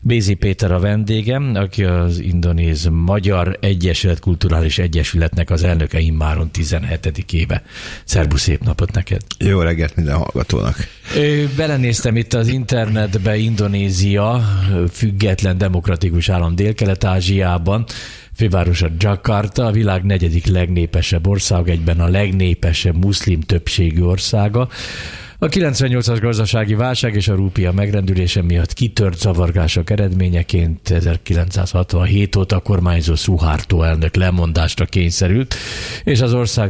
Bézi Péter a vendégem, aki az Indonéz Magyar Egyesület Kulturális Egyesületnek az elnöke immáron 17. éve. Szerbusz, szép napot neked! Jó reggelt minden hallgatónak! Belenéztem itt az internetbe, Indonézia független demokratikus állam Dél-Kelet-Ázsiában, fővárosa Jakarta, a világ 4. legnépesebb ország, egyben a legnépesebb muszlim többségű országa. A 98-as gazdasági válság és a rúpia megrendülése miatt kitört zavargások eredményeként 1967 óta a kormányzó Suharto elnök lemondásra kényszerült, és az ország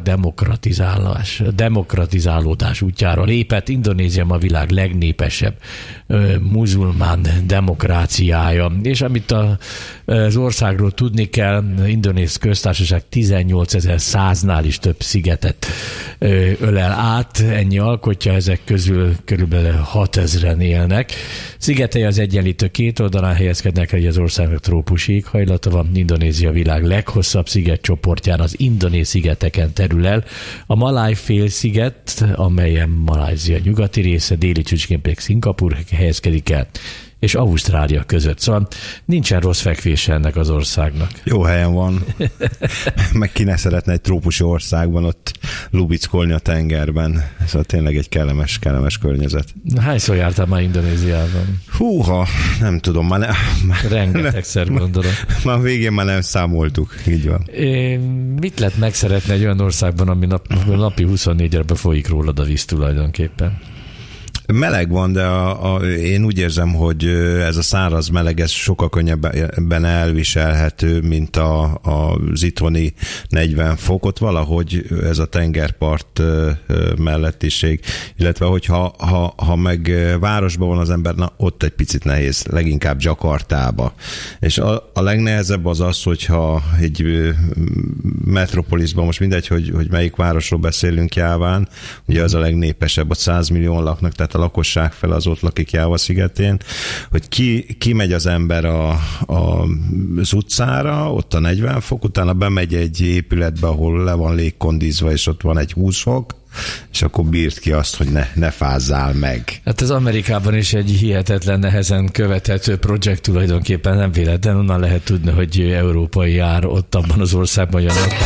demokratizálódás útjára lépett. Indonézia ma a világ legnépesebb muzulmán demokráciája. És amit az országról tudni kell, Indonéz köztársaság 18.100-nál is több szigetet ölel át, ennyi alkotja, ezek közül körülbelül 6000-en élnek. Szigetei az Egyenlítő két oldalán helyezkednek, hogy az országnak trópusi éghajlata van. Indonézia világ leghosszabb szigetcsoportján, az indonéz szigeteken terül el. A Maláj félsziget, amelyen Malajzia nyugati része, déli csücskén pedig Szingapúr helyezkedik el, és Ausztrália között. Szóval nincsen rossz fekvése ennek az országnak. Jó helyen van. Meg ki ne szeretne egy trópusi országban ott lubickolni a tengerben. Szóval tényleg egy kellemes környezet. Hányszor jártál már Indonéziában? Húha, nem tudom. Rengetegszer gondolom. Már végén már nem számoltuk. Így van. Mit lehet megszeretni egy olyan országban, ami napi 24-re folyik rólad a víz tulajdonképpen? Meleg van, de én úgy érzem, hogy ez a száraz meleg, ez sokkal könnyebben elviselhető, mint az itthoni 40 fok. Ott valahogy ez a tengerpart mellettiség, illetve hogyha meg városban van az ember, na ott egy picit nehéz, leginkább Jakartába. És a legnehezebb az, hogyha egy metropoliszban, most mindegy, hogy melyik városról beszélünk Jáván, ugye az a legnépesebb, ott 100 millióan laknak, tehát a lakosság fel az ott lakik Jáva szigetén, hogy ki megy az ember az utcára, ott a 40 fok, utána bemegy egy épületbe, ahol le van légkondízva, és ott van egy 20 fok, és akkor bírt ki azt, hogy ne fázzál meg. Hát ez Amerikában is egy hihetetlen nehezen követhető projekt tulajdonképpen, nem véletlen, onnan lehet tudni, hogy európai jár ott abban az országban,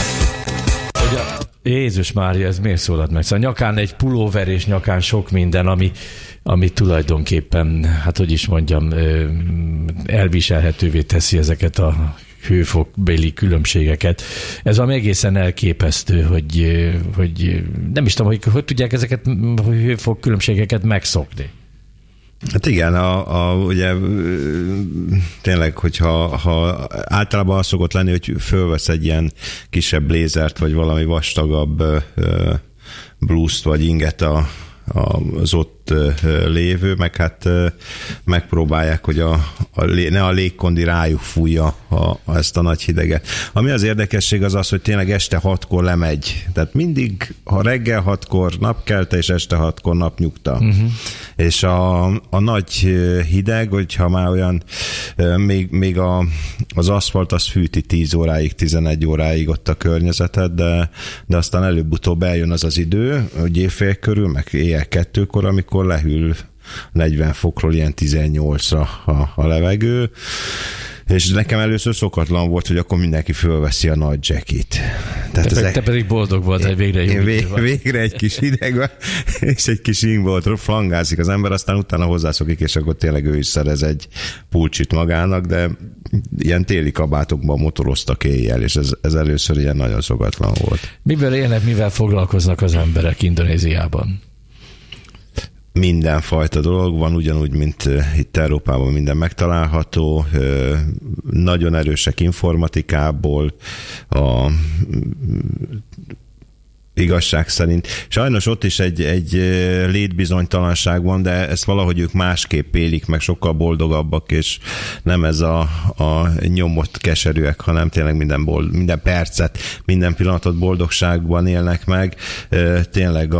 Jézus Mária, ez miért szólalt meg? Szóval nyakán egy pulóver és nyakán sok minden, ami tulajdonképpen, hát hogy is mondjam, elviselhetővé teszi ezeket a hőfokbeli különbségeket. Ez valami egészen elképesztő, hogy nem is tudom, hogy tudják ezeket a hőfok különbségeket megszokni. Hát igen, ugye tényleg, hogyha általában az szokott lenni, hogy fölvesz egy ilyen kisebb blézert, vagy valami vastagabb blúzt, vagy inget az ott lévő, meg hát megpróbálják, hogy ne a légkondi rájuk fújja ezt a nagy hideget. Ami az érdekesség az, hogy tényleg este 6-kor lemegy. Tehát mindig, ha reggel 6-kor napkelte, és este 6-kor napnyugta. Uh-huh. És a nagy hideg, hogyha már olyan, még az aszfalt az fűti 10 óráig, 11 óráig ott a környezetet, de aztán előbb-utóbb eljön az idő, hogy éjfél körül, meg éjjel 2-kor, amikor lehűl 40 fokról ilyen 18-ra a levegő, és nekem először szokatlan volt, hogy akkor mindenki fölveszi a nagy jackit. Te pedig boldog volt, hogy végre jó végre egy kis hideg van, és egy kis ingboltról flangázik az ember, aztán utána hozzászokik, és akkor tényleg ő is szerez egy pulcsit magának, de ilyen téli kabátokban motoroztak éjjel, és ez először ilyen nagyon szokatlan volt. Miből élnek, mivel foglalkoznak az emberek Indonéziában? Mindenfajta dolog van, ugyanúgy, mint itt Európában minden megtalálható. Nagyon erősek informatikából, igazság szerint. Sajnos ott is egy létbizonytalanság van, de ezt valahogy ők másképp élik, meg sokkal boldogabbak, és nem ez a nyomott keserűek, hanem tényleg minden percet, minden pillanatot boldogságban élnek meg. Tényleg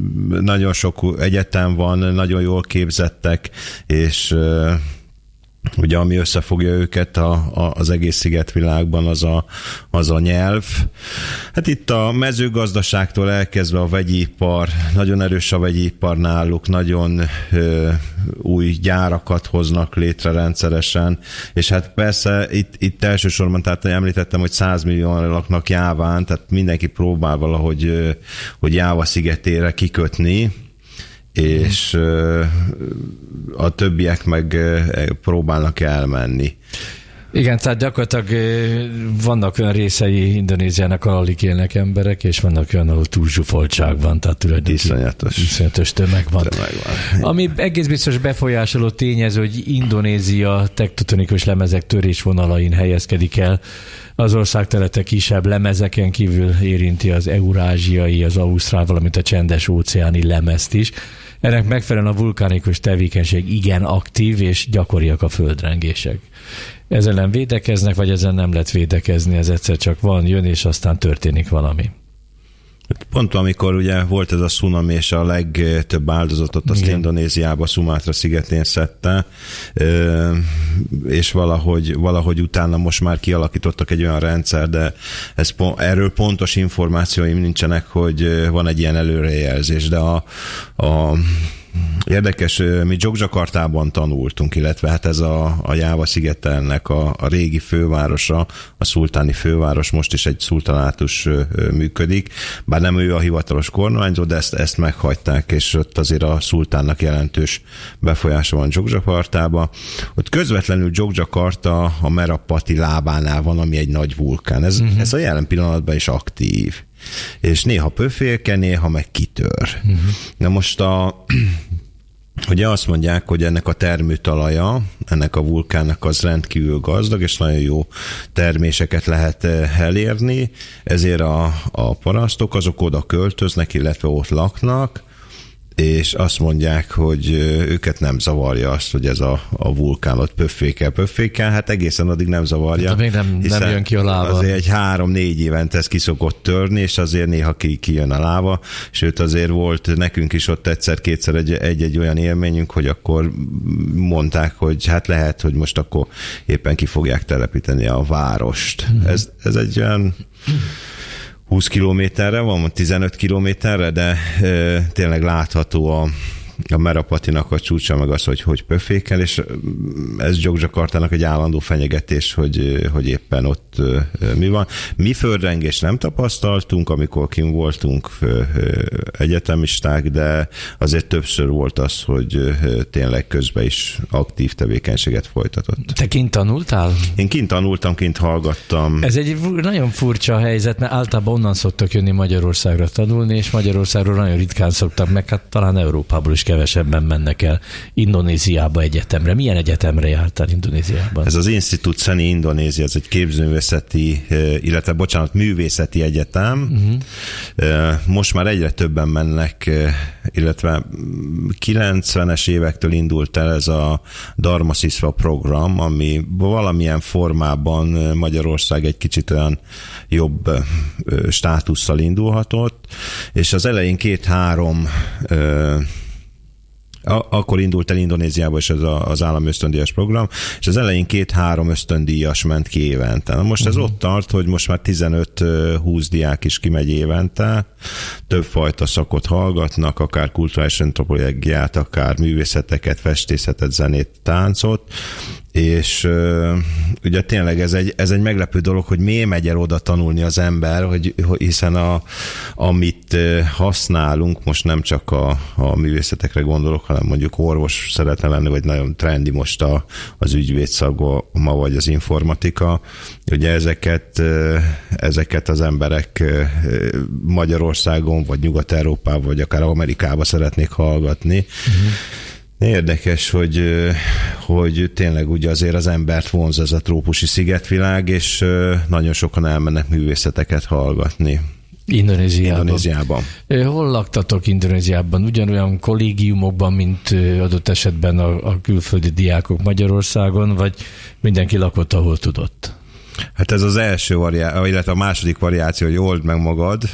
nagyon sok egyetem van, nagyon jól képzettek, és ugye ami összefogja őket az egész szigetvilágban, az a nyelv. Hát itt a mezőgazdaságtól elkezdve a vegyipar, nagyon erős a vegyipar náluk, nagyon új gyárakat hoznak létre rendszeresen, és hát persze itt elsősorban, tehát említettem, hogy 100 millióan laknak Jáván, tehát mindenki próbál valahogy hogy Jáva szigetére kikötni, és a többiek meg próbálnak elmenni. Igen, tehát gyakorlatilag vannak olyan részei Indonéziának, ahol alig élnek emberek, és vannak olyan, ahol túlzsúfoltság van, tehát tulajdonképpen iszonyatos tömeg van. Ami egész biztos befolyásoló tényező, hogy Indonézia tektonikus lemezek törésvonalain helyezkedik el. Az ország területe kisebb lemezeken kívül érinti az eurázsiai, az ausztrál, valamint a csendes óceáni lemezt is. Ennek megfelelően a vulkánikus tevékenység igen aktív, és gyakoriak a földrengések. Ezen nem védekeznek, vagy ezen nem lehet védekezni, ez egyszer csak van, jön, és aztán történik valami. Pont amikor ugye volt ez a cunami, és a legtöbb áldozatot azt Indonéziába, Szumátra szigetén szedte, és valahogy utána most már kialakítottak egy olyan rendszer, de erről pontos információim nincsenek, hogy van egy ilyen előrejelzés, de érdekes, mi Dzsogdzsakartában tanultunk, illetve hát ez a Jáva szigetelnek a régi fővárosa, a szultáni főváros, most is egy szultanátus működik, bár nem ő a hivatalos kormányzó, de ezt meghagyták, és ott azért a szultánnak jelentős befolyása van Dzsogdzsakartában. Ott közvetlenül Dzsogdzsakarta a Merapati lábánál van, ami egy nagy vulkán. Ez a jelen pillanatban is aktív. És néha pöfélke, néha meg kitör. Na most ugye azt mondják, hogy ennek a termőtalaja, ennek a vulkánnak az rendkívül gazdag, és nagyon jó terméseket lehet elérni, ezért a parasztok azok oda költöznek, illetve ott laknak, és azt mondják, hogy őket nem zavarja azt, hogy ez a vulkán ott pöffékel, hát egészen addig nem zavarja. De még nem jön ki a láva. Azért egy 3-4 évente ez ki szokott törni, és azért néha kijön a láva, sőt azért volt nekünk is ott egyszer-kétszer egy olyan élményünk, hogy akkor mondták, hogy hát lehet, hogy most akkor éppen ki fogják telepíteni a várost. Ez egy olyan 20 kilométerre van, 15 kilométerre, de tényleg látható a Merapatinak a csúcsa, meg az, hogy pöfékel, és ez Dzsogdzsakartának egy állandó fenyegetés, hogy éppen ott mi van. Mi földrengést nem tapasztaltunk, amikor kim voltunk egyetemisták, de azért többször volt az, hogy tényleg közben is aktív tevékenységet folytatott. Te kint tanultál? Én kint tanultam, kint hallgattam. Ez egy nagyon furcsa helyzet, mert általában onnan szoktak jönni Magyarországra tanulni, és Magyarországról nagyon ritkán szoktak, meg hát talán Európából is kevesebben mennek el Indonéziába egyetemre. Milyen egyetemre jártál Indonéziában? Ez az Institut Seni Indonézia, ez egy képzőművészeti, művészeti egyetem. Most már egyre többen mennek, illetve 90-es évektől indult el ez a Dharma Siswa program, ami valamilyen formában Magyarország egy kicsit olyan jobb státusszal indulhatott, és az elején 2-3 akkor indult el Indonéziába is ez az állami ösztöndíjas program, és az elején 2-3 ösztöndíjas ment ki évente. Na most ez ott tart, hogy most már 15-20 diák is kimegy évente, többfajta szakot hallgatnak, akár kulturális antropológiát, akár művészeteket, festészet, zenét, táncot, és ugye tényleg ez egy meglepő dolog, hogy miért megy el oda tanulni az ember, hiszen amit használunk, most nem csak a művészetekre gondolok, hanem mondjuk orvos szeretne lenni, vagy nagyon trendi most az ügyvédszakma, vagy az informatika. Ugye ezeket az emberek Magyarországon, vagy Nyugat-Európában, vagy akár Amerikában szeretnék hallgatni. Érdekes, hogy tényleg ugye azért az embert vonz ez a trópusi szigetvilág, és nagyon sokan elmennek művészeteket hallgatni. Indonéziában. Hol laktatok Indonéziában? Ugyanolyan kollégiumokban, mint adott esetben a külföldi diákok Magyarországon, vagy mindenki lakott, ahol tudott? Hát ez az első illetve a második variáció, hogy old meg magad.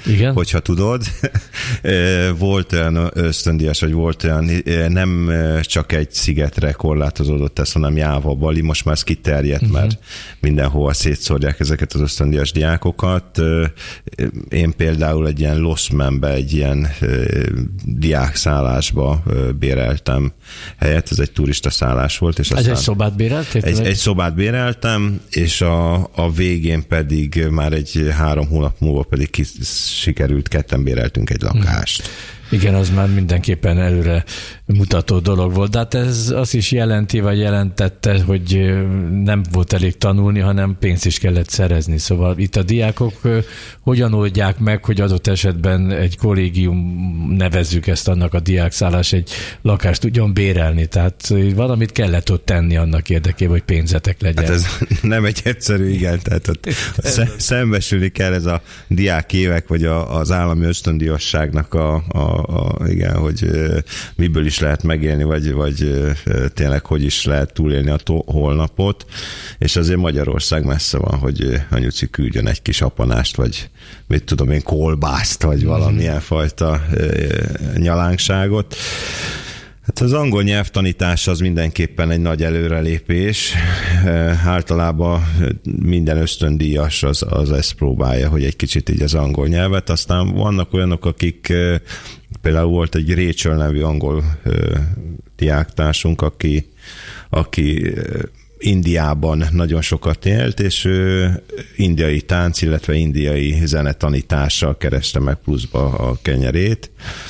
Igen? Hogyha tudod. Volt olyan ösztöndíjas, vagy volt olyan, nem csak egy szigetre korlátozódott ez, hanem Jáva, Bali, most már ez kiterjedt, mert mindenhova szétszórják ezeket az ösztöndíjas diákokat. Én például egy ilyen Lossmanbe, egy ilyen diákszállásba béreltem helyet, ez egy turista szállás volt. És egy szobát béreltél? Egy szobát béreltem, és a végén pedig már egy 3 hónap múlva pedig sikerült, ketten béreltünk egy lakást. Igen, az már mindenképpen előre mutató dolog volt, de hát ez azt is jelenti, vagy jelentette, hogy nem volt elég tanulni, hanem pénzt is kellett szerezni. Szóval itt a diákok hogyan oldják meg, hogy adott esetben egy kollégium, nevezzük ezt annak a diákszállás, egy lakást tudjon bérelni. Tehát valamit kellett ott tenni annak érdekében, hogy pénzetek legyen. Hát ez nem egy egyszerű, igen, tehát ott szembesülni kell ez a diák évek, vagy az állami ösztöndíjasságnak igen, hogy miből is lehet megélni, vagy tényleg hogy is lehet túlélni a holnapot, és azért Magyarország messze van, hogy anyuci küldjön egy kis apanást, vagy mit tudom én, kolbászt, vagy valamilyen fajta nyalánkságot. Hát az angol nyelvtanítás az mindenképpen egy nagy előrelépés. Általában minden ösztöndíjas az ezt próbálja, hogy egy kicsit így az angol nyelvet. Aztán vannak olyanok, akik például volt egy Rachel nevű angol diáktársunk, aki Indiában nagyon sokat élt, és ő indiai tánc, illetve indiai zenetanítással kereste meg pluszba a kenyerét.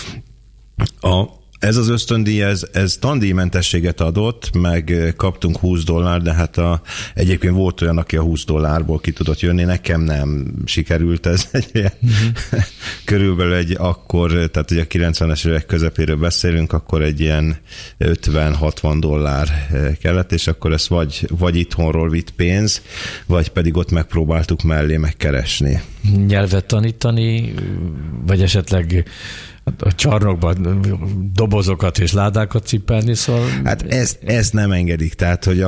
Ez az ösztöndíj, ez tandíjmentességet adott, meg kaptunk $20, de hát egyébként volt olyan, aki a $20 ki tudott jönni, nekem nem sikerült ez. Körülbelül akkor, tehát ugye a 90-es évek közepéről beszélünk, akkor egy ilyen $50-60 kellett, és akkor ezt vagy itthonról vitt pénz, vagy pedig ott megpróbáltuk mellé megkeresni. Nyelvet tanítani, vagy esetleg a csarnokban dobozokat és ládákat cipelni, szóval... Hát ezt nem engedik, tehát hogy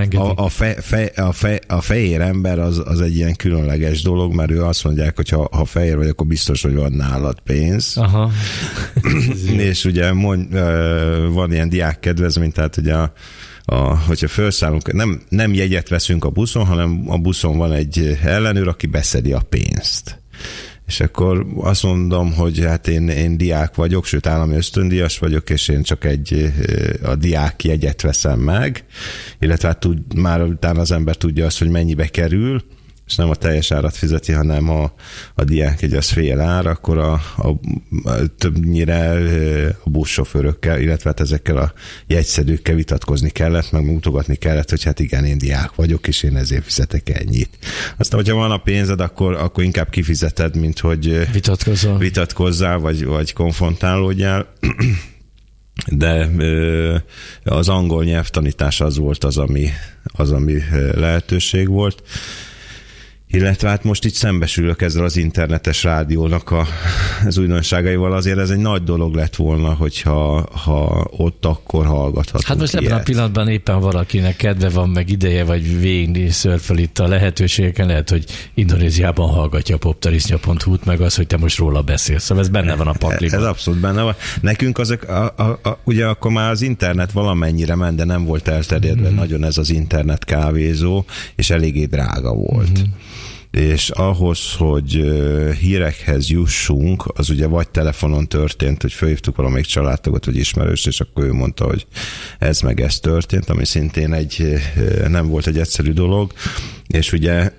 a fehér ember az egy ilyen különleges dolog, mert ő azt mondják, hogy ha fehér vagy, akkor biztos, hogy van nálad pénz. Aha. És ugye van ilyen diák kedvezmény, tehát ugye hogyha felszállunk, nem jegyet veszünk a buszon, hanem a buszon van egy ellenőr, aki beszedi a pénzt. És akkor azt mondom, hogy hát én diák vagyok, sőt állami ösztöndíjas vagyok, és én csak a diák jegyet veszem meg, illetve hát már utána az ember tudja azt, hogy mennyibe kerül, és nem a teljes árat fizeti, hanem a diákjegy az fél ár, akkor többnyire a buszsofőrökkel, illetve hát ezekkel a jegyszedőkkel vitatkozni kellett, meg mutogatni kellett, hogy hát igen, én diák vagyok, és én ezért fizetek ennyit. Aztán, hogyha van a pénzed, akkor inkább kifizeted, mint hogy vitatkozzál, vagy konfrontálódjál. De az angol nyelvtanítás az volt az, ami lehetőség volt. Illetve hát most itt szembesülök ezzel az internetes rádiónak az újdonságaival, azért ez egy nagy dolog lett volna, hogyha ott akkor hallgathatunk. Hát most ebben a pillanatban éppen valakinek kedve van, meg ideje, vagy végig szörföl itt a lehetőségeken, lehet, hogy Indonéziában hallgatja a poptarisznya.hu-t, meg az, hogy te most róla beszélsz. Szóval ez benne van a pakliban. Ez abszolút benne van. Nekünk ugye akkor már az internet valamennyire ment, de nem volt elterjedve nagyon ez az internet kávézó, és eléggé drága volt. És ahhoz, hogy hírekhez jussunk, az ugye vagy telefonon történt, hogy felhívtuk valamelyik családtagot, vagy ismerőst, és akkor ő mondta, hogy ez meg ez történt, ami szintén nem volt egy egyszerű dolog, és ugye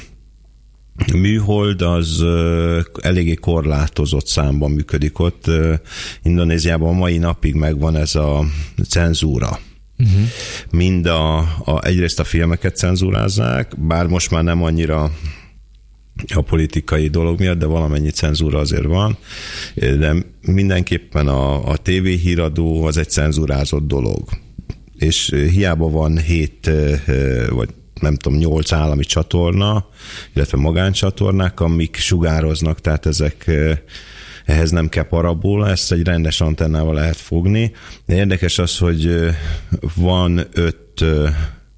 műhold az eléggé korlátozott számban működik ott. Indonéziában a mai napig megvan ez a cenzúra. Mind egyrészt a filmeket cenzúrázzák, bár most már nem annyira a politikai dolog miatt, de valamennyi cenzúra azért van, de mindenképpen a tévéhíradó az egy cenzúrázott dolog. És hiába van 7 vagy nem tudom, 8 állami csatorna, illetve magáncsatornák, amik sugároznak, tehát ehhez nem kell parabola, ezt egy rendes antennával lehet fogni. De érdekes az, hogy van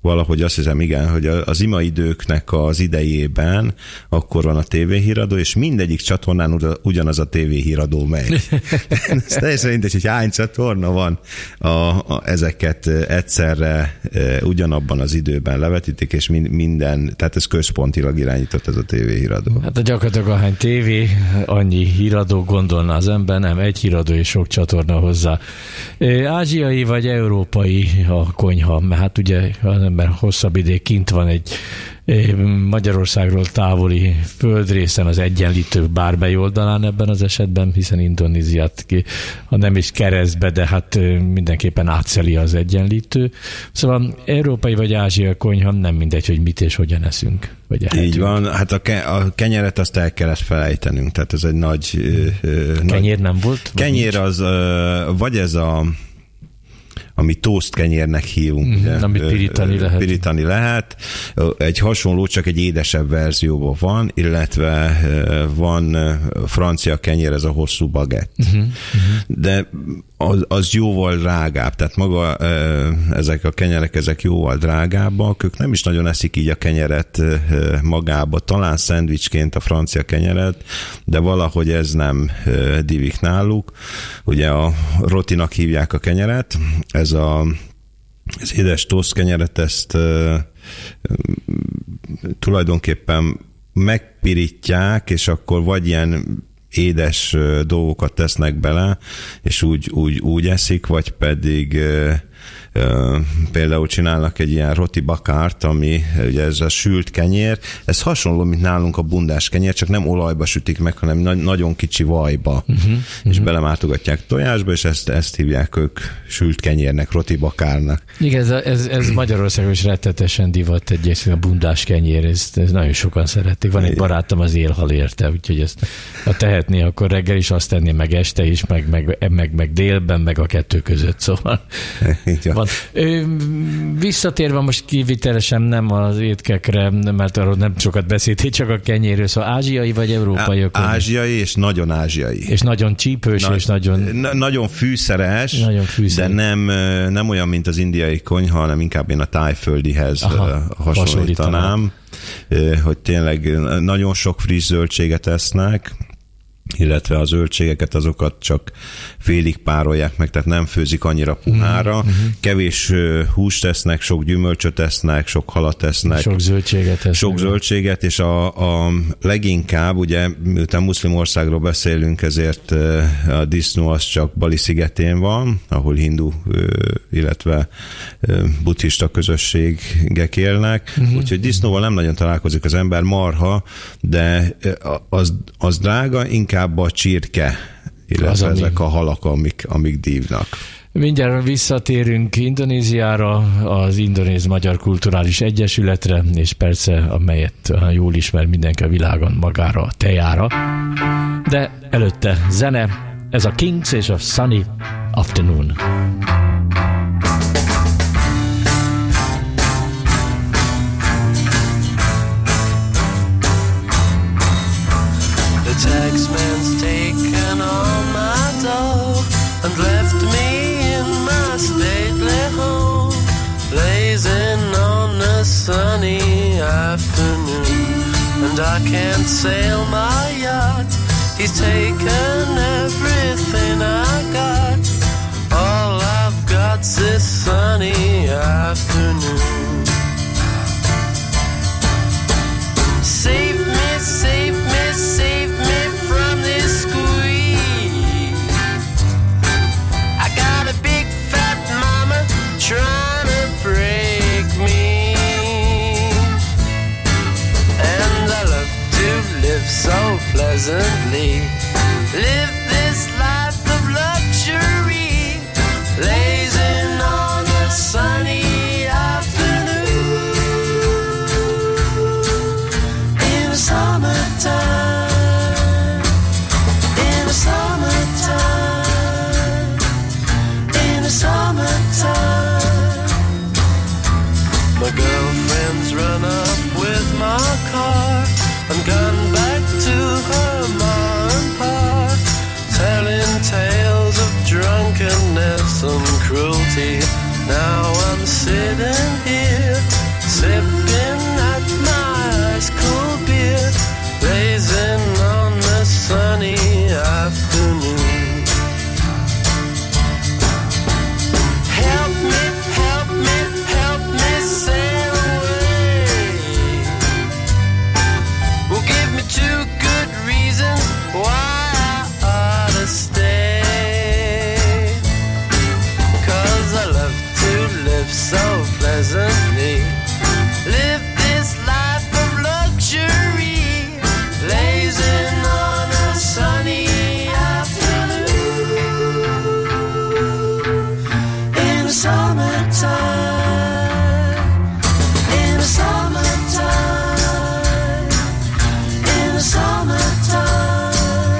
valahogy azt hiszem, igen, hogy az imaidőknek az idejében akkor van a tévéhíradó, és mindegyik csatornán ugyanaz a tévéhíradó megy. Ez teljesen mindegy, hogy hány csatorna van, ezeket egyszerre ugyanabban az időben levetítik, és minden, tehát ez központilag irányított ez a tévéhíradó. Hát gyakorlatilag ahány tévé, annyi híradó gondolna az ember, nem egy híradó és sok csatorna hozzá. Ázsiai vagy európai a konyha, mert hát ugye az ember hosszabb ideig kint van egy Magyarországról távoli földrészen az egyenlítők bármely oldalán ebben az esetben, hiszen Indonéziát, ha nem is keresztbe, de hát mindenképpen átszeli az egyenlítő. Szóval európai vagy ázsiai konyha nem mindegy, hogy mit és hogyan eszünk. Így van, hát a kenyeret azt el kellett felejtenünk, tehát ez egy nagy... Kenyér nem volt? Kenyér az, vagy ez ami toast kenyérnek hívunk. Ugye, amit pirítani lehet. Egy hasonló, csak egy édesebb verzióban van, illetve van francia kenyér, ez a hosszú bagett. De az jóval drágább, tehát maga ezek a kenyerek, ezek jóval drágábbak, ők nem is nagyon eszik így a kenyeret magába, talán szendvicsként a francia kenyeret, de valahogy ez nem divik náluk. Ugye a rotinak hívják a kenyeret, ez az édes toast kenyeret, ezt tulajdonképpen megpirítják, és akkor vagy ilyen édes dolgokat tesznek bele, és úgy eszik, vagy pedig például csinálnak egy ilyen roti bakárt, ami ugye ez a sült kenyér, ez hasonló, mint nálunk a bundás kenyér, csak nem olajba sütik meg, hanem nagyon kicsi vajba, és belemártogatják tojásba, és ezt hívják ők sült kenyérnek, roti bakárnak. Igen, ez Magyarországon is rettetesen divat egyébként a bundás kenyér, ezt nagyon sokan szeretik. Van egy barátom, az élhal érte, úgyhogy ezt ha tehetné, akkor reggel is azt tenné, meg este is, meg délben, meg a kettő között, szóval van. Visszatérve most kivitelesen nem az étkekre, mert arról nem sokat beszéltél, csak a kenyérről, szóval ázsiai vagy európai? Ázsiai és nagyon ázsiai. És nagyon csípős, és nagyon fűszeres, de nem olyan, mint az indiai konyha, hanem inkább én a tájföldihez hasonlítanám, hogy tényleg nagyon sok friss zöldséget esznek, illetve a zöldségeket azokat csak félig párolják meg, tehát nem főzik annyira puhára. Kevés húst tesznek, sok gyümölcsöt tesznek, sok halat tesznek. Sok zöldséget tesznek. Sok zöldséget, és a leginkább, ugye, miután muszlim országról beszélünk, ezért a disznó az csak Bali szigetén van, ahol hindu, illetve buddhista közösségek élnek. Úgyhogy disznóval nem nagyon találkozik az ember, marha, de az drága, inkább a csirke, illetve ezek a halak, amik dívnak. Mindjárt visszatérünk Indonéziára, az Indonéz-Magyar Kulturális Egyesületre, és persze, amelyet jól ismer mindenki a világon, magára a tejára. De előtte zene, ez a Kings és a Sunny Afternoon. Taxman's taken all my dough and left me in my stately home, blazing on a sunny afternoon. And I can't sail my yacht, he's taken everything I got. All I've got's this sunny afternoon. Save me, save me, save me from this squeeze. I got a big fat mama trying to break me, and I love to live so pleasantly, live this life of luxury, blazing on a sunny afternoon in the summertime. My girlfriend's run up with my car and gone back to her ma and pa, telling tales of drunkenness and cruelty. Now I'm sitting here sipping at my ice cold beer, blazing on the sunny afternoon. Help me, help me, help me sail away. Well, give me 2 good reasons why I ought to stay. 'Cause I love to live so pleasantly, live this life of luxury, blazing on a sunny afternoon in the summertime, in the summertime, in the summertime.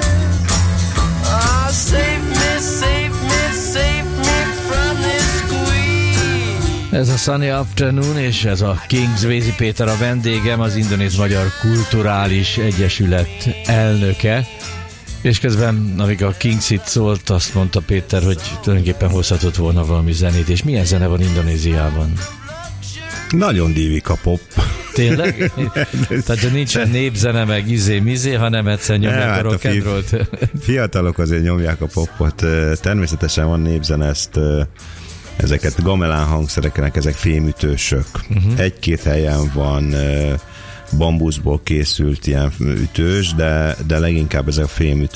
Oh, save me, save me, save me from this squeeze. Ez a Sunny Afternoon, és ez a Kings. Vézi Péter a vendégem, az Indonéz-Magyar Kulturális Egyesület elnöke, és közben, amíg a Kings itt szólt, azt mondta Péter, hogy tulajdonképpen hozhatott volna valami zenét, és milyen zene van Indonéziában? Nagyon dívik a pop. Tényleg? Tehát nincsen népzene, meg izé-mizé, hanem egyszer nyomják a rock and rollt. Fiatalok azért nyomják a popot. Természetesen van népzene, ezeket gamelán hangszereknek, ezek fémütősök. Egy-két helyen van bambuszból készült ilyen ütős, de leginkább ezek a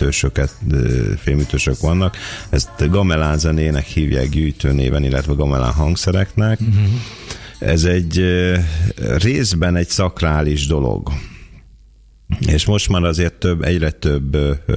fémütősök vannak. Ezt gamelán zenének hívják gyűjtőnéven, illetve gamelán hangszereknek. Ez egy részben egy szakrális dolog. És most már azért egyre több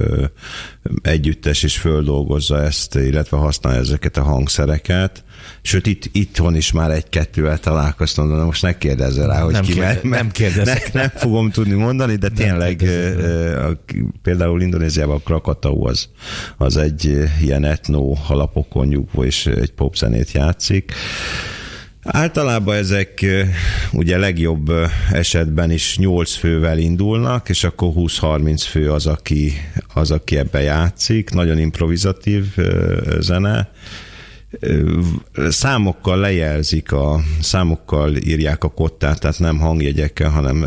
együttes is földolgozza ezt, illetve használja ezeket a hangszereket. Sőt, itthon is már 1-2-vel találkoztam, de most ne kérdezzel rá, hogy ki, nem kérdezek. Nem fogom tudni mondani, de tényleg például Indonéziában a Krakatau az egy ilyen etno alapokon nyugvó, és egy popzenét játszik. Általában ezek ugye legjobb esetben is 8 fővel indulnak, és akkor 20-30 fő az, aki ebbe játszik. Nagyon improvizatív zene. Számokkal lejelzik, számokkal írják a kottát, tehát nem hangjegyekkel, hanem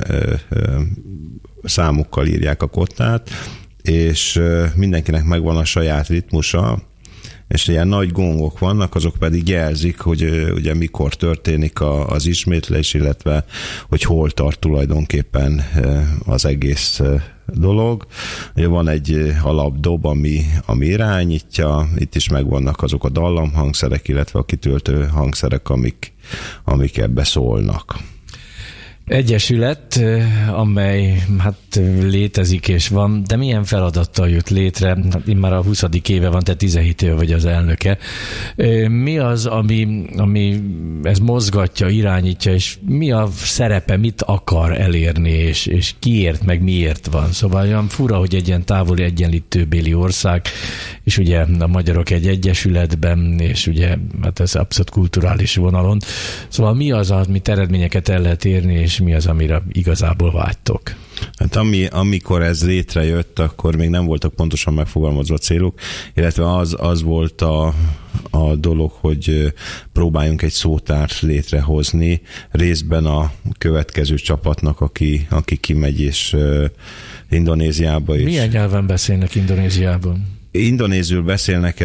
számokkal írják a kottát, és mindenkinek megvan a saját ritmusa, és ilyen nagy gongok vannak, azok pedig jelzik, hogy ugye mikor történik az ismétlés, illetve hogy hol tart tulajdonképpen az egész dolog. Ugye van egy alapdob, ami irányítja, itt is megvannak azok a dallamhangszerek, illetve a kitöltő hangszerek, amik ebbe szólnak. Egyesület, amely hát létezik és van, de milyen feladattal jött létre? Én már a 20. éve van, te 17 éve vagy az elnöke. Mi az, ami ez mozgatja, irányítja, és mi a szerepe, mit akar elérni, és kiért, meg miért van? Szóval olyan fura, hogy egy ilyen távoli egyenlítőbéli ország, és ugye a magyarok egy egyesületben, és ugye hát ez abszolút kulturális vonalon. Szóval mi az, amit eredményeket el lehet érni, és mi az, amire igazából vágytok? Hát amikor ez létrejött, akkor még nem voltak pontosan megfogalmazva célok, illetve az volt a dolog, hogy próbáljunk egy szótárt létrehozni, részben a következő csapatnak, aki kimegy és Indonéziába is. Milyen nyelven beszélnek Indonéziában? Indonézül beszélnek,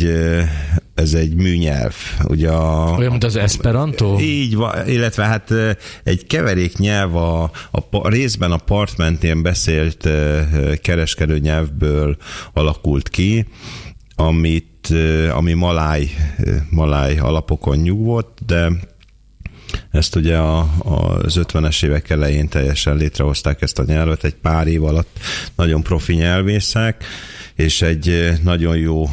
ez egy műnyelv. Ugye olyan, mint az Esperanto? Így van, illetve hát egy keverék nyelv a részben a part mentén beszélt kereskedő nyelvből alakult ki, ami maláj alapokon nyugvott, de ezt ugye az 50-es évek elején teljesen létrehozták ezt a nyelvet, egy pár év alatt nagyon profi nyelvészek, és egy nagyon jó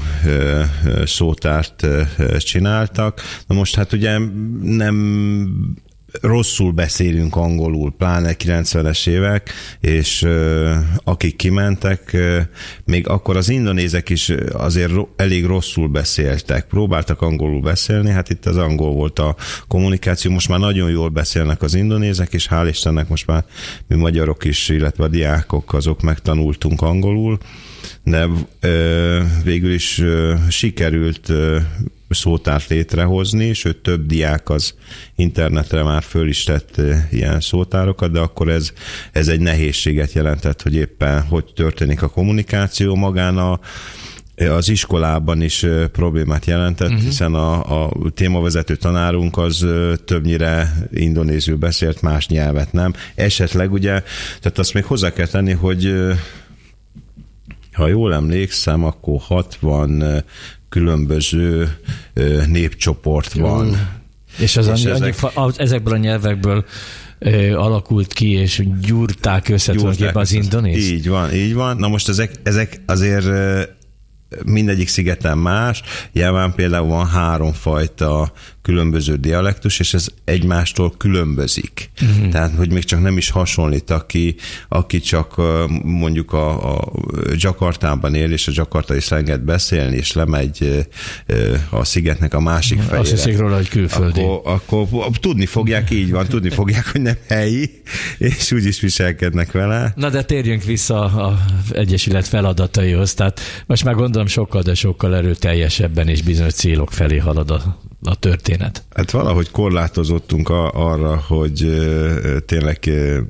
szótárt csináltak. Na most hát ugye nem rosszul beszélünk angolul, pláne 90-es évek, és akik kimentek, még akkor az indonézek is azért elég rosszul beszéltek. Próbáltak angolul beszélni, hát itt az angol volt a kommunikáció. Most már nagyon jól beszélnek az indonézek, és hál' Istennek most már mi magyarok is, illetve a diákok, azok megtanultunk angolul, de végül is sikerült szótárt létrehozni, sőt több diák az internetre már föl is tett ilyen szótárokat, de akkor ez egy nehézséget jelentett, hogy éppen hogy történik a kommunikáció magán az iskolában is problémát jelentett, hiszen a témavezető tanárunk az többnyire indonézül beszélt, más nyelvet nem. Esetleg ugye, tehát azt még hozzá kell tenni, hogy ha jól emlékszem, akkor 60 különböző népcsoport van. És ezekből a nyelvekből alakult ki, és gyúrták össze tulajdonképpen az indonéz? Így van. Na most ezek azért mindegyik szigeten más. Nyilván például van 3 fajta különböző dialektus, és ez egymástól különbözik. Tehát, hogy még csak nem is hasonlít, aki csak mondjuk a Jakartában él, és a jakartai szlenget beszélni, és lemegy a szigetnek a másik fejére. Azt hiszik róla, hogy külföldi. Akkor tudni fogják, így van, tudni fogják, hogy nem helyi, és úgy is viselkednek vele. Na de térjünk vissza az Egyesület feladataihoz. Tehát most már gondolom sokkal, de sokkal erőteljesebben és bizonyos célok felé halad a történet. Hát valahogy korlátozottunk arra, hogy tényleg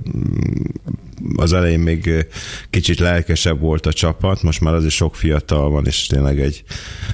az elején még kicsit lelkesebb volt a csapat, most már azért sok fiatal van, és tényleg egy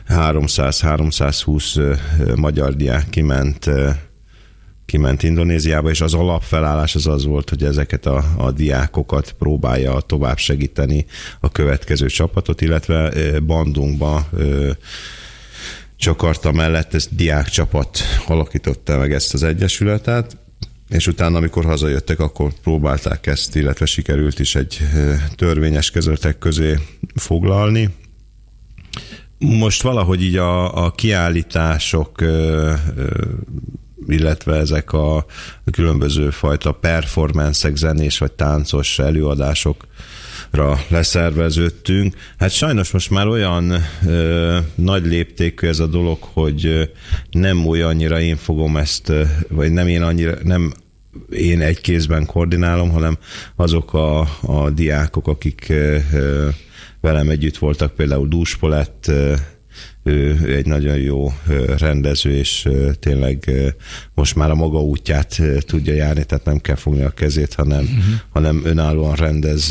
300-320 magyar diák kiment Indonéziába, és az alapfelállás az volt, hogy ezeket a diákokat próbálja tovább segíteni a következő csapatot, illetve Bandungba Jakarta mellett ez diákcsapat alakította meg ezt az egyesületet, és utána, amikor hazajöttek, akkor próbálták ezt, illetve sikerült is egy törvényes keretek közé foglalni. Most valahogy így a kiállítások, illetve ezek a különböző fajta performance-ek, zenés vagy táncos előadásokra leszerveződtünk. Hát sajnos most már olyan nagy léptékű ez a dolog, hogy nem olyannyira én fogom ezt, vagy nem én egy kézben koordinálom, hanem azok a diákok, akik velem együtt voltak, például Dúspolett, ő egy nagyon jó rendező, és tényleg most már a maga útját tudja járni, tehát nem kell fogni a kezét, hanem önállóan rendez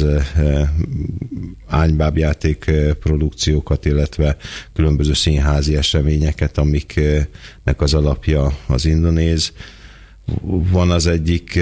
ánybábjáték produkciókat, illetve különböző színházi eseményeket, amiknek az alapja az indonéz. Van az egyik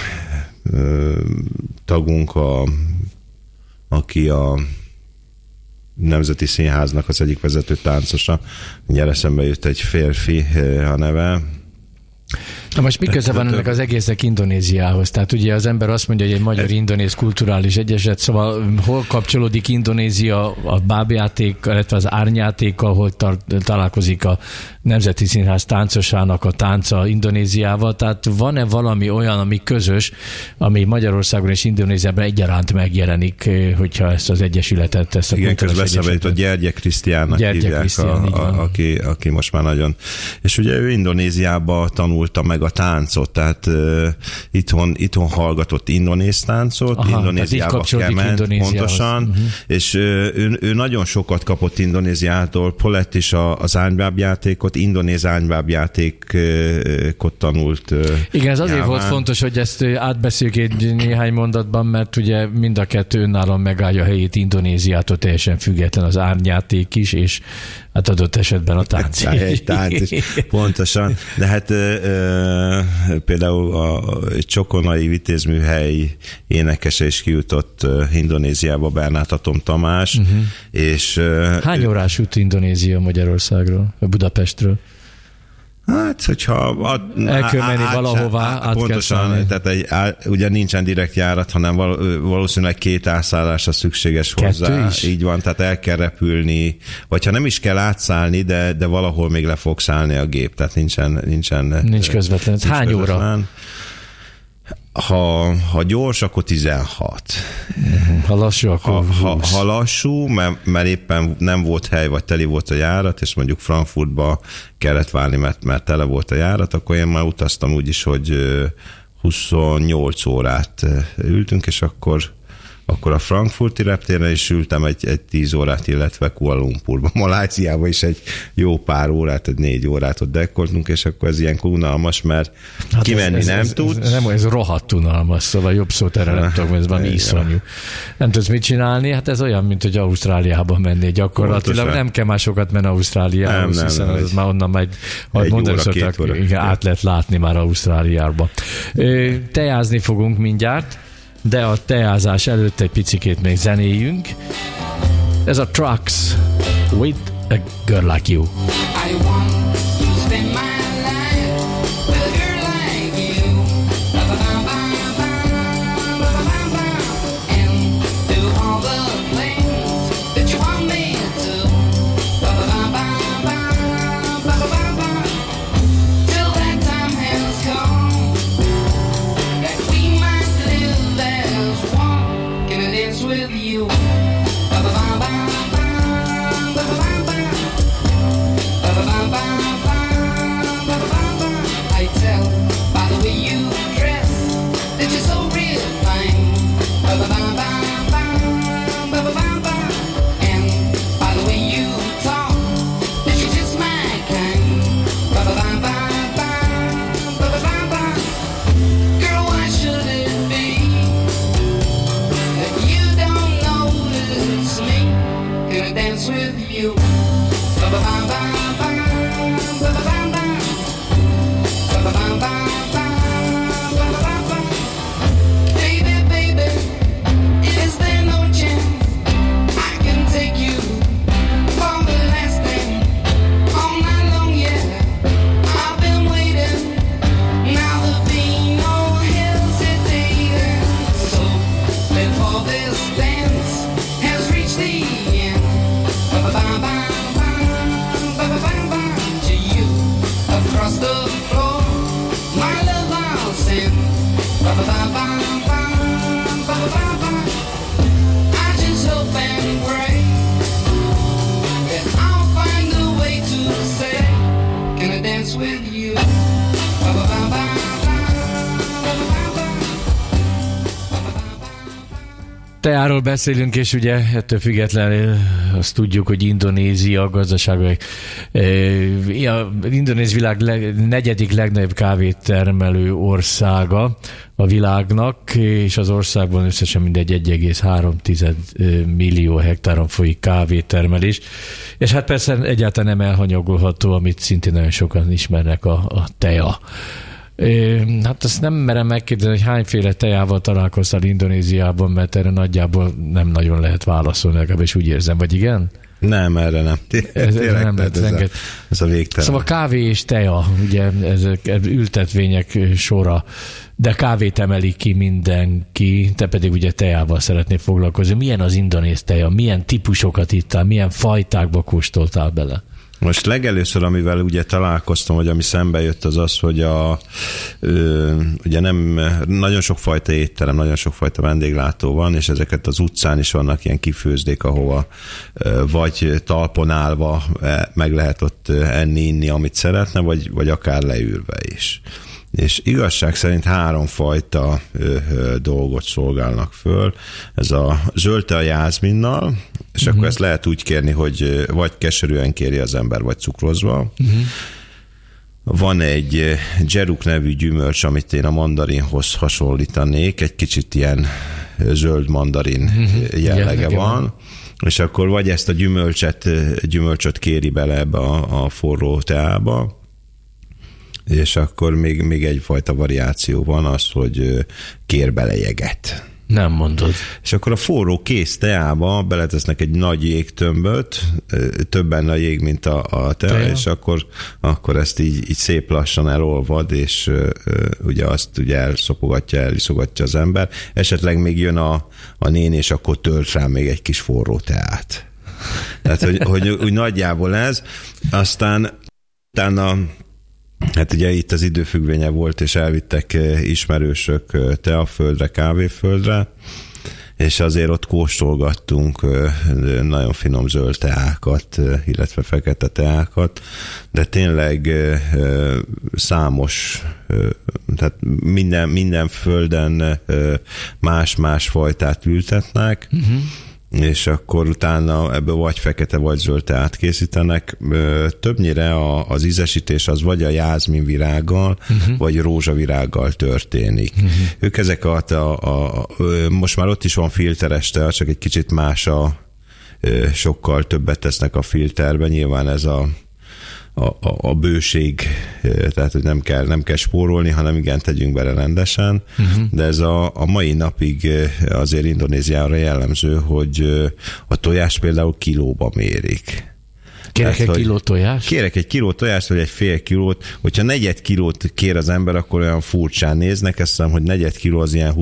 tagunk, aki a Nemzeti Színháznak az egyik vezető táncosa. Mindjárt eszembe jött egy férfi a neve. Na most mi köze van ennek az egésznek Indonéziához? Tehát ugye az ember azt mondja, hogy egy magyar-indonéz kulturális egyesület, szóval hol kapcsolódik Indonézia a bábjáték, illetve az árnyjátékkal, ahol találkozik a Nemzeti Színház táncosának a tánca Indonéziával? Tehát van-e valami olyan, ami közös, ami Magyarországon és Indonéziában egyaránt megjelenik, hogyha ezt az egyesületet, ezt a igen, közben a Gyergye Krisztiánnak hívják, aki most már nagyon... És ugye ő Indonéziába tanulta meg a táncot, tehát itthon hallgatott indonéz táncot, Indonéziába kement, pontosan, és ő nagyon sokat kapott Indonéziától, Polett is az ánybábjátékot, indonéz ánybábjátékot tanult. Igen, ez azért volt fontos, hogy ezt átbeszéljük egy néhány mondatban, mert ugye mind a kettő önállóan megállja a helyét Indonéziától, teljesen független az árnyjáték is, és hát adott esetben a tánc. Egy tánc is, pontosan. De hát például a Csokonai Vitézműhely énekese is kijutott Indonéziába, Bernát Atom Tamás. És hány órás út Indonézia Magyarországról, Budapestről? Hát, hogyha... El kell menni valahová, pontosan, tehát ugye nincsen direkt járat, hanem valószínűleg 2 átszállásra szükséges hozzá. Is? Így van, tehát el kell repülni, vagy ha nem is kell átszállni, de valahol még le fog szállni a gép, tehát nincs közvetlen. Hány óra? Ha gyors, akkor 16. Ha lassú, akkor 20. Ha lassú, mert éppen nem volt hely, vagy teli volt a járat, és mondjuk Frankfurtba kellett várni, mert tele volt a járat, akkor én már utaztam úgy is, hogy 28 órát ültünk, és akkor akkor a frankfurti reptéren is ültem egy 10 órát, illetve Kuala Lumpurban, Maláziában is egy jó pár órát, egy 4 órát ott dekkoltunk, és akkor ez ilyen unalmas, mert kimenni nem tudsz. Ez rohadt unalmas, szóval jobb szót erre nem tudok, mert ez valami iszonyú. Nem tudsz mit csinálni, hát ez olyan, mint hogy Ausztráliába mennél gyakorlatilag. Nem kell már sokat menni Ausztráliához, hiszen ez már onnan megy, ahogy mondani szoktak, át lehet látni már Ausztráliába. Tejázni fogunk mindjárt, de a teázás előtt egy picikét még zenéjünk. Ez a Trucks with a Girl Like You. I want to spend my life with a girl like you. And do all the things that you want me to. Till that time has come that we might live as one. Can I dance with you? I tell by the way you dress that you're so real fine. And by the way you talk that you're just my kind. Girl, why should it be that you don't notice me? Can I dance with you? Baby, baby, is there no chance I can take you for the last thing all night long? Yeah, I've been waiting. Now there'll be no hesitating. So before this dance has reached the end, to you across the floor, my love I'll send. I just hope and pray that I'll find a way to say, can I dance with you? Teáról beszélünk, és ugye ettől függetlenül azt tudjuk, hogy Indonézia gazdasága, Indonéz világ negyedik legnagyobb kávétermelő országa a világnak, és az országban összesen mindegy 1,3 millió hektáron folyik kávétermelés. És hát persze egyáltalán nem elhanyagolható, amit szintén nagyon sokan ismernek, a tea. Hát azt nem merem megkérdezni, hogy hányféle tejával találkoztál Indonéziában, mert erre nagyjából nem nagyon lehet válaszolni, legalábbis úgy érzem, vagy igen? Nem, erre nem. Ez a végtelen. Szóval kávé és teja, ugye ezek ültetvények sora, de kávét emelik ki mindenki, te pedig ugye tejával szeretnél foglalkozni. Milyen az indonéz teja? Milyen típusokat ittál? Milyen fajtákba kóstoltál bele? Most legelőször, amivel ugye találkoztam, vagy ami szembe jött, az az, hogy ugye nem nagyon sokfajta étterem, nagyon sokfajta vendéglátó van, és ezeket az utcán is vannak ilyen kifőzdék, ahova vagy talpon állva meg lehet ott enni, inni, amit szeretne, vagy akár leülve is. És igazság szerint 3 fajta dolgot szolgálnak föl. Ez a zöld tea jászminnal, és akkor ezt lehet úgy kérni, hogy vagy keserűen kéri az ember, vagy cukrozva. Van egy Jeruk nevű gyümölcs, amit én a mandarinhoz hasonlítanék, egy kicsit ilyen zöld mandarin jellege van. És akkor vagy ezt a gyümölcsöt kéri bele ebbe a forró teába, és akkor még egyfajta variáció van az, hogy kér bele jeget. Nem mondod. És akkor a forró kész teába beletesznek egy nagy jégtömböt, több benne a jég, mint a tea, és akkor ezt így szép lassan elolvad, és ugye azt ugye eliszogatja az ember. Esetleg még jön a néni, és akkor tölt rá még egy kis forró teát. Tehát, hogy úgy nagyjából ez. Aztán utána hát ugye itt az időfüggvénye volt, és elvittek ismerősök teaföldre, kávéföldre, és azért ott kóstolgattunk nagyon finom zöld teákat, illetve fekete teákat, de tényleg számos, tehát minden földön más-más fajtát ültetnek, és akkor utána ebből vagy fekete, vagy zöld teát készítenek. Többnyire az ízesítés az vagy a jázminvirággal, vagy rózsavirággal történik. Ők ezeket most már ott is van filteres tea, csak egy kicsit más sokkal többet tesznek a filterbe, nyilván ez a bőség, tehát hogy nem kell spórolni, hanem igen, tegyünk bele rendesen, de ez a mai napig azért Indonéziára jellemző, hogy a tojást például kilóba mérik. Kérek egy kiló tojást? Kérek egy kiló tojást, vagy egy fél kilót. Hogyha negyed kilót kér az ember, akkor olyan furcsán néznek. Ezt hiszem, hogy negyed kiló az ilyen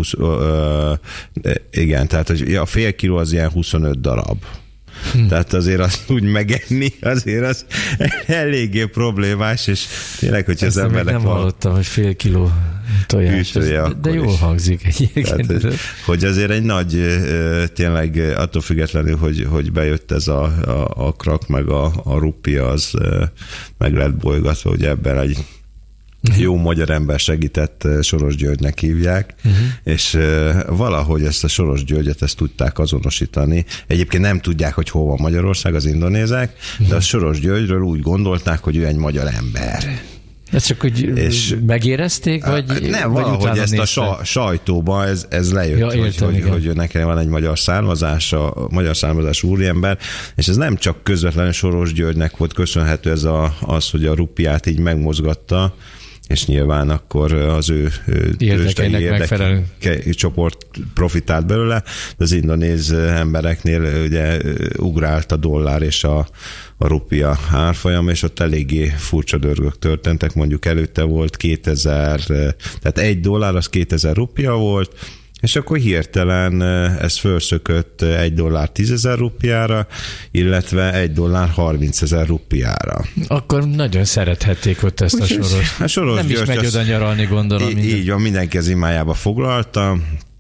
igen, tehát hogy a fél kiló az ilyen 25 darab. Tehát azért azt úgy megenni, azért az eléggé problémás, és tényleg, hogy az embernek nem hallottam, hogy fél kiló tojás, de jól hangzik egyébként. Tehát, hogy azért egy nagy, tényleg attól függetlenül, hogy bejött ez a krak, meg a rupia, az meg lett bolygatva, hogy ebben egy jó magyar ember segített, Soros Györgynek hívják, és valahogy ezt a Soros Györgyet ezt tudták azonosítani. Egyébként nem tudják, hogy hol van Magyarország, az indonézek, de a Soros Györgyről úgy gondolták, hogy ő egy magyar ember. Ezt csak úgy megérezték, vagy nem, vagy valahogy ezt néztek? A sajtóba ez lejött, hogy neki van egy magyar származású úriember, és ez nem csak közvetlenül Soros Györgynek volt köszönhető ez az, hogy a rupiát így megmozgatta, és nyilván akkor az ő érdekei csoport profitált belőle, de az indonéz embereknél ugye ugrált a dollár és a rupia árfolyam, és ott eléggé furcsa dolgok történtek, mondjuk előtte volt 2000, tehát $1 az 2000 rupia volt, és akkor hirtelen ez felszökött $1 10,000 rupiára, illetve $1 30,000 rupiára. Akkor nagyon szerethették ott ezt a Soros. Nem is megy oda nyaralni, gondolom. Így van, mindenki az imájába foglalta,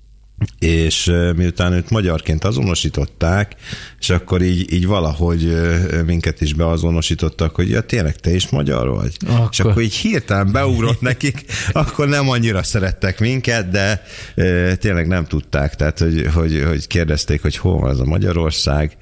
és miután őt magyarként azonosították, és akkor így valahogy minket is beazonosítottak, hogy ja, tényleg te is magyar vagy? És akkor így hirtelen beugrott nekik, akkor nem annyira szerettek minket, de tényleg nem tudták, tehát hogy kérdezték, hogy hol van ez a Magyarország,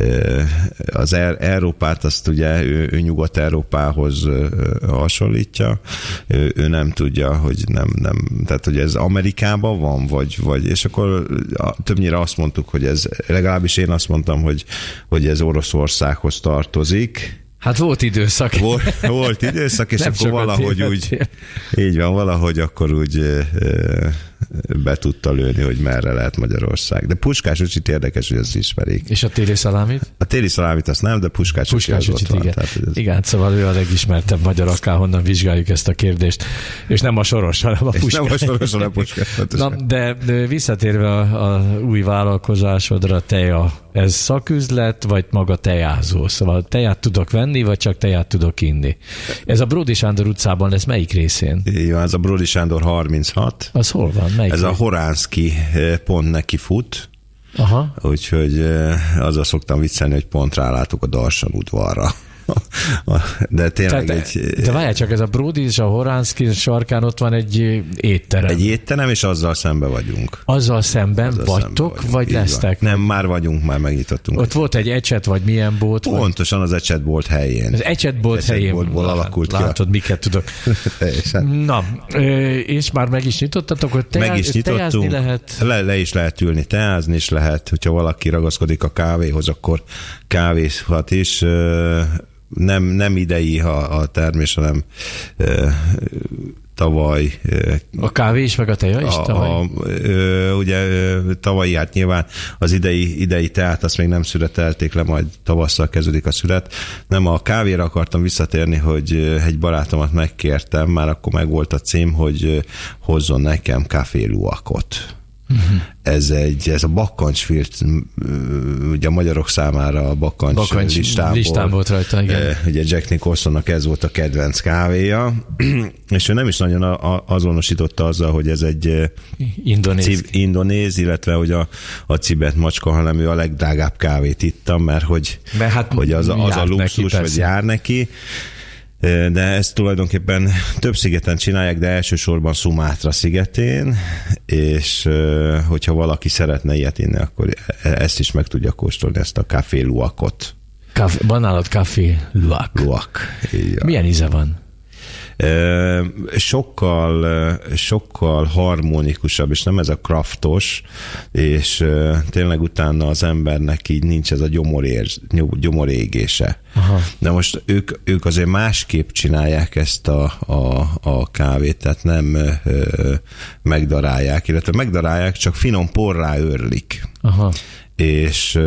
az Európát azt ugye ő Nyugat-Európához hasonlítja, ő nem tudja, hogy nem, tehát hogy ez Amerikában van, vagy és akkor többnyire azt mondtuk, hogy ez, legalábbis én azt mondtam, hogy ez Oroszországhoz tartozik. Hát volt időszak. Volt időszak, és akkor valahogy úgy, így van, valahogy akkor úgy be tudta lőni, hogy merre lehet Magyarország. De Puskás Öcsit érdekes, hogy ezt ismerik. És a téli szalámit? A téli szalámit azt nem, de Puskás Öcsit igen. Igen, szóval ő a legismertebb magyar, honnan vizsgáljuk ezt a kérdést. És nem a Soros, hanem a Puskás. Nem a Soros, hanem a Puskás. Na, de visszatérve a új vállalkozásodra, teja, ez szaküzlet, vagy maga tejázó? Szóval teját tudok venni, vagy csak teját tudok inni? Ez a Bródi Sándor utcában lesz melyik részén? Igen, ez a Bródi Sándor 36. Az hol van? Melyik ez a Horánszki pont neki fut. Aha. Úgyhogy azzal szoktam viccelni, hogy pont rálátok a Darsan udvarra. De tényleg de várjál csak, ez a Bródi és a Horánszki sarkán ott van egy étterem. Egy étterem, és azzal szembe vagyunk. Azzal szemben vagytok, vagy lesztek? Nem, már vagyunk, már megnyitottunk. Ott volt egy ecset, vagy milyen bolt? Pontosan az ecsetbolt helyén. Az ecsetbolt helyén. Alakult ki. Látod, miket tudok. Na, és már meg is nyitottatok, hogy teázni lehet? Le is lehet ülni, teázni is lehet, hogyha valaki ragaszkodik a kávéhoz, akkor kávézhat is. Nem idei a termés, hanem tavaly. A kávé is, meg a teja is tavaly? Ugye tavalyi, hát nyilván az idei teát azt még nem szüretelték le, majd tavasszal kezdődik a szüret. Nem, a kávéra akartam visszatérni, hogy egy barátomat megkértem, már akkor meg volt a cím, hogy hozzon nekem Café Luwakot. Ez a bakkancsfirt, ugye a magyarok számára a bakkancs listán volt rajta, igen. Ugye Jack Nicholsonnak ez volt a kedvenc kávéja, és ő nem is nagyon azonosította azzal, hogy ez egy indonéz, illetve hogy a cibet macska, hanem ő a legdrágább kávét ittam, mert hogy az a luxus, hogy jár neki. De ezt tulajdonképpen több szigeten csinálják, de elsősorban Sumatra szigetén, és hogyha valaki szeretne ilyet inni, akkor ezt is meg tudja kóstolni, ezt a Café Luwakot. Van Café Luwak. Luwak. Milyen íze van? Sokkal harmonikusabb, és nem ez a kraftos, és tényleg utána az embernek így nincs ez a gyomorégése. Aha. De most ők azért másképp csinálják ezt a kávét, tehát nem megdarálják, illetve megdarálják, csak finom porrá őrlik. Aha. És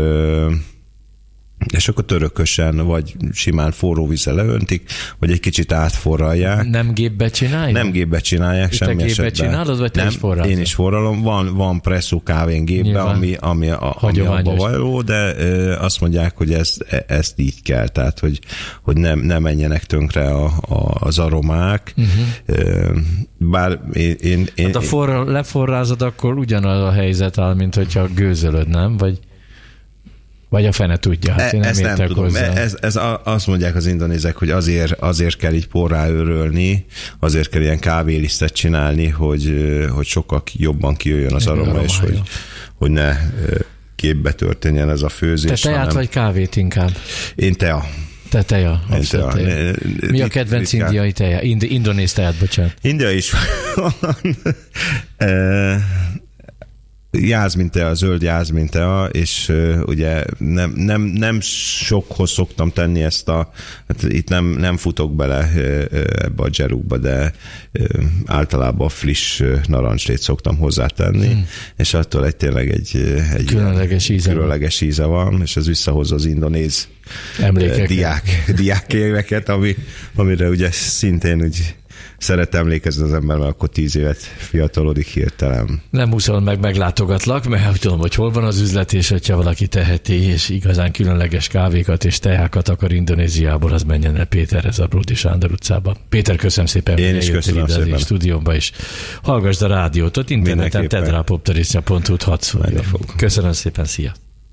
akkor törökösen, vagy simán forró vízzel leöntik, vagy egy kicsit átforralják. Nem gépbe csinálják? Nem gépbe csinálják, semmi esetben. Te gépbe csinálod, vagy te is forralod? Én is forralom. Van presszó kávén gépbe, ami abba való, de azt mondják, hogy ezt így kell, tehát hogy nem menjenek tönkre az aromák. Bár én hát leforrázod, akkor ugyanaz a helyzet, mint hogyha gőzölöd, nem? Vagy a fene tudja. Hát én ezt nem tudom. Azt mondják az indonézek, hogy azért kell így porrá őrölni, azért kell ilyen kávélisztet csinálni, hogy sokkal jobban kijöjjön az aroma, és hogy ne képbe történjen ez a főzés. Te teát vagy kávét inkább? Én tea. Te teja. Mi a kedvenc indiai teja? Indonéz teát, bocsánat. India is van. Jászmintea, zöld jászmintea, és ugye nem sokhoz szoktam tenni ezt hát itt nem futok bele ebbe a dzserukba, de általában friss narancslét szoktam hozzátenni, és attól tényleg egy különleges íze van, és ez visszahozza az indonéz diák éveket, amire ugye szintén úgy szeret emlékezni az ember, mert akkor 10 évet fiatalodik hirtelen. Nem úszol meglátogatlak, mert tudom, hogy hol van az üzlet, és hogyha valaki teheti, és igazán különleges kávékat és teákat akar Indonéziából, az menjen el Péterhez a Bródi Sándor utcában. Péter, köszönöm szépen, hogy eljöttél ide a stúdiómba, és hallgassd a rádiót, ott interneten tedrapopterisza.hu-t hadd szóljon. Köszönöm szépen, szia!